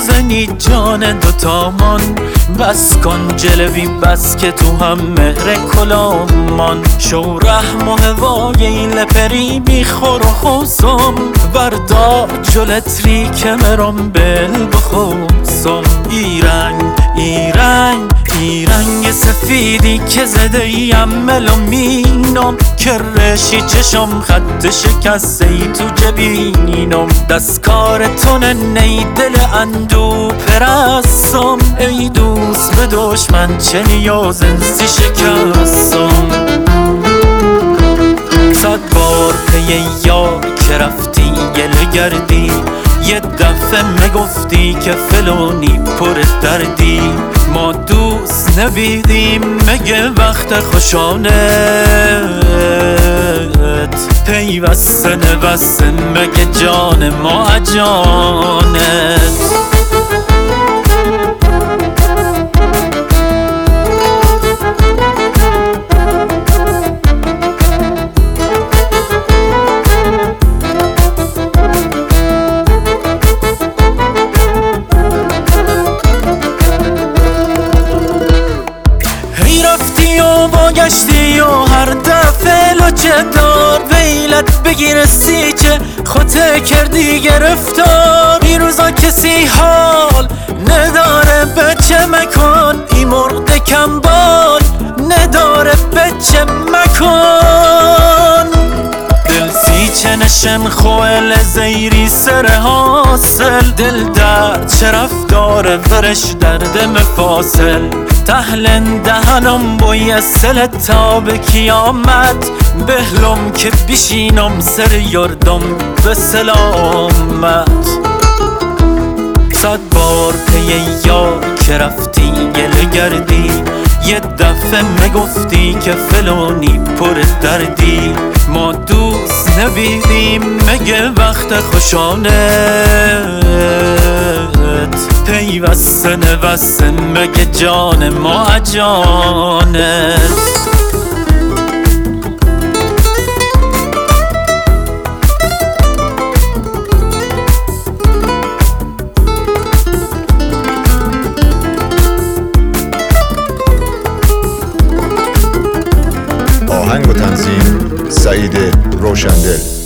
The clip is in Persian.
نازنی جان دوتامان، بس کن جلوی بس که تو هم مهر کلامان. شو رحم و هوای این لپری بیخور و خوصم، بردار جلتری که مرم بل بخوصم. ای رنگ سفیدی که زده ایم ملومینم، که رشی چشم خط شکسته ای تو جبینم. دستکار تو نی دل اندو پرستم، ای دوست به دشمن چه نیاز انسی شکستم. 100 بار پی یار که رفتی گله گردی، یه دفعه میگفتی که فلانی پر دردی. ما دوست نبیدیم مگه وقت خوشانت، پیوسته نوسته مگه جان ما جانت. گشتی و هر دفعه لچه دار ویلت بگیرستی که خودت کردی گرفتار. این روزا کسی حال نداره بچه مکن، این مرد کمبال نداره بچه مکن. دل سی نشن خوال زیری سر حاصل، دل در چه رفتار ورش درد مفاصل. تهلن دهنم بوی سل تا به کیامت، بهلم که بشینم سر یردم به سلامت. 100 بار پی یار که رفتی گله گردی، یه دفعه میگفتی که فلانی پر دردی. ما دوست نبیدیم مگه وقت خوشانت، پیوسته نوسته مگه جان ما جانت. آهنگ و تنظیم سعید روشندل.